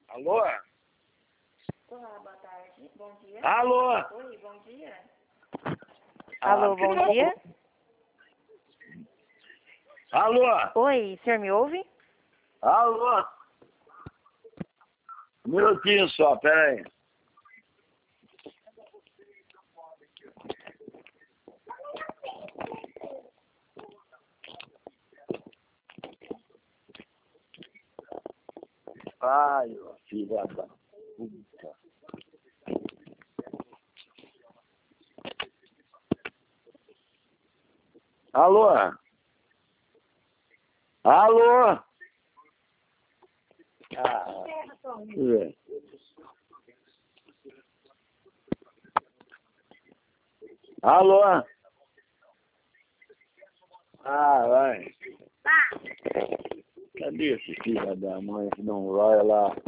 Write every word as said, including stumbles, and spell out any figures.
Alô? Olá, boa tarde. Bom dia. Alô? Oi, bom dia. Alô, Ah, bom que- dia. Alô? Oi, o senhor me ouve? Alô? Um minutinho só, pera aí. Ai, ó, filha da puta. Alô? Alô? Ah, é. Alô? Ah, vai. Cadê esse filho da mãe que não vai lá?